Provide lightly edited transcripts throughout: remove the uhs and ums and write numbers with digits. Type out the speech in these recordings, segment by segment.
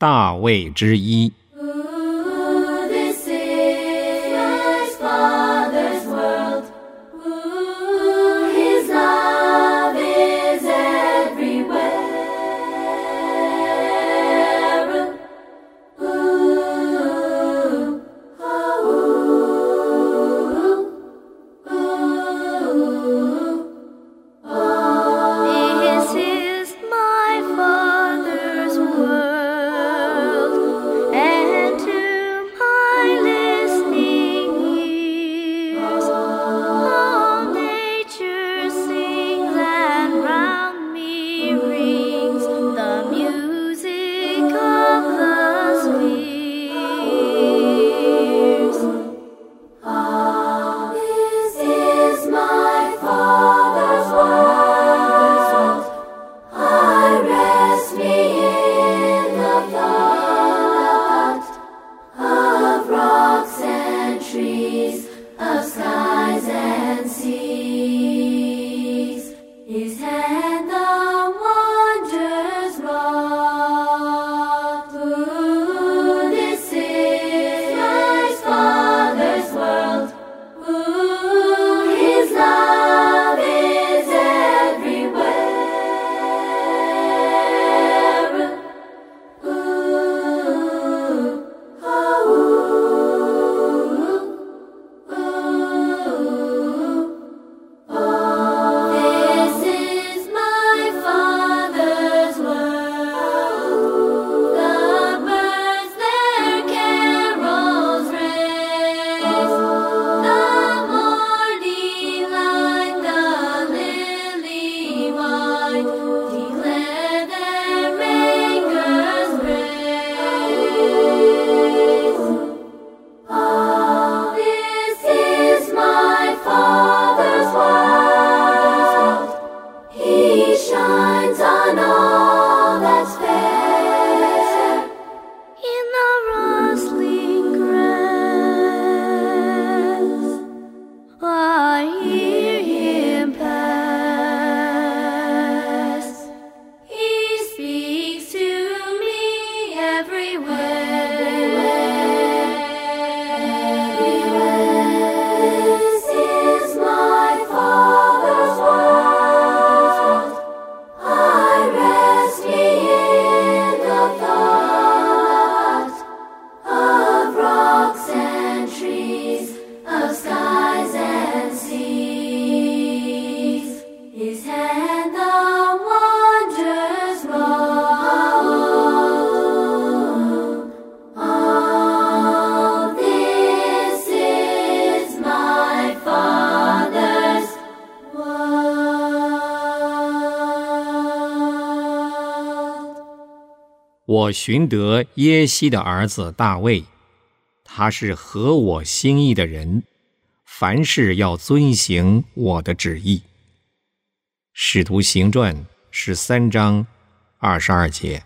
大卫之一。我寻得耶西的儿子大卫，他是合我心意的人，凡事要遵行我的旨意。使徒行传13章22节。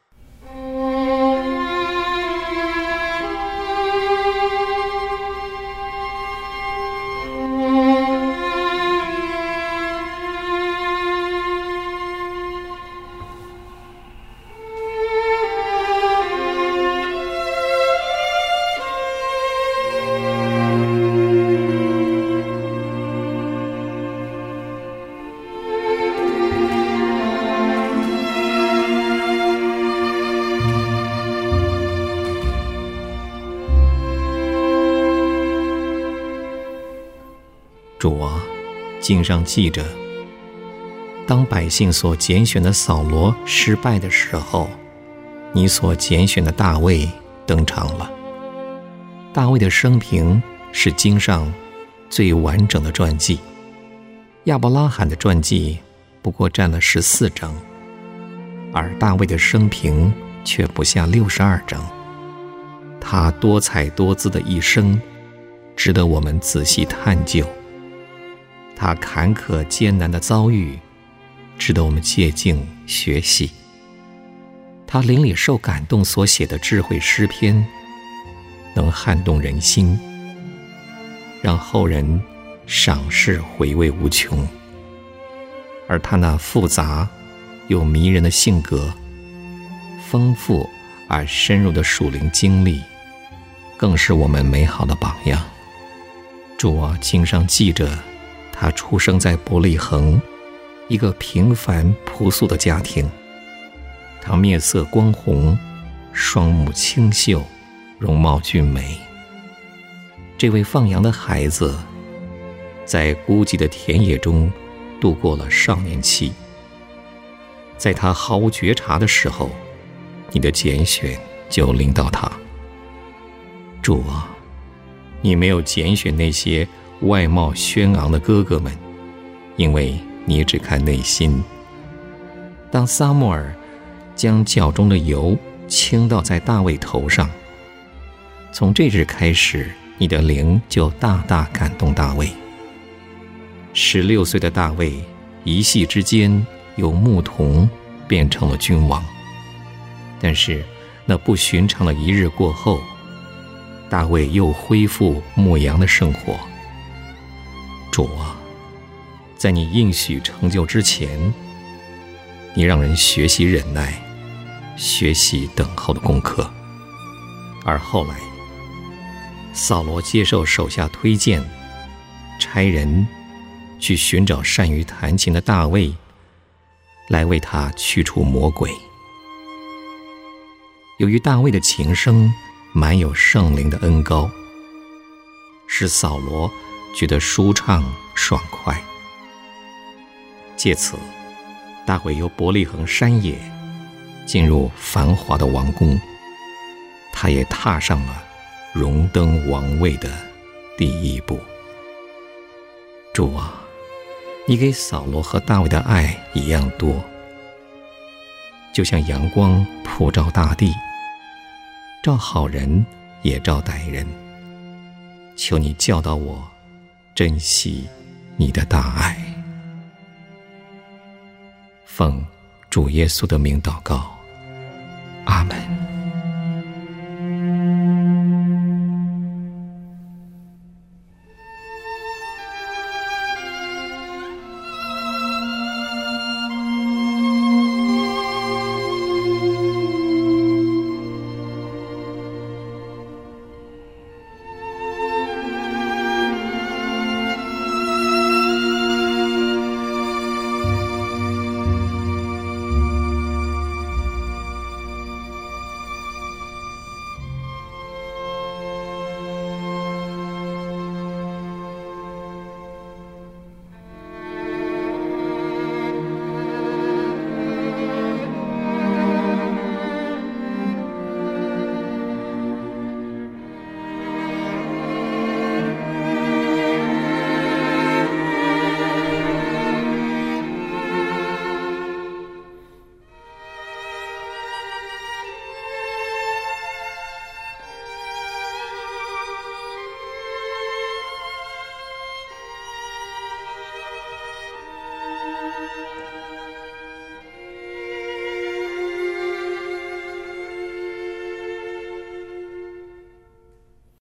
主啊，经上记着，当百姓所拣选的扫罗失败的时候，你所拣选的大卫登场了。大卫的生平是经上最完整的传记，亚伯拉罕的传记不过占了14章，而大卫的生平却不下62章。他多彩多姿的一生值得我们仔细探究，他坎坷艰难的遭遇值得我们借鉴学习，他灵里受感动所写的智慧诗篇能撼动人心，让后人赏识回味无穷。而他那复杂又迷人的性格，丰富而深入的属灵经历，更是我们美好的榜样。主啊，经上记着，他出生在伯利恒，一个平凡朴素的家庭。他面色光红，双目清秀，容貌俊美。这位放羊的孩子，在孤寂的田野中度过了少年期。在他毫无觉察的时候，你的拣选就临到他。主啊，你没有拣选那些外貌轩昂的哥哥们，因为你只看内心。当撒母耳将脚中的油倾倒在大卫头上，从这日开始，你的灵就大大感动大卫。16岁的大卫一夕之间由牧童变成了君王。但是那不寻常的一日过后，大卫又恢复牧羊的生活。主啊，在你应许成就之前，你让人学习忍耐，学习等候的功课。而后来扫罗接受手下推荐，差人去寻找善于弹琴的大卫，来为他驱除魔鬼。由于大卫的琴声满有圣灵的恩膏，使扫罗觉得舒畅爽快。借此，大卫由伯利恒山野进入繁华的王宫，他也踏上了荣登王位的第一步。主啊，你给扫罗和大卫的爱一样多，就像阳光普照大地，照好人也照歹人。求你教导我珍惜你的大爱。奉主耶稣的名祷告，阿们。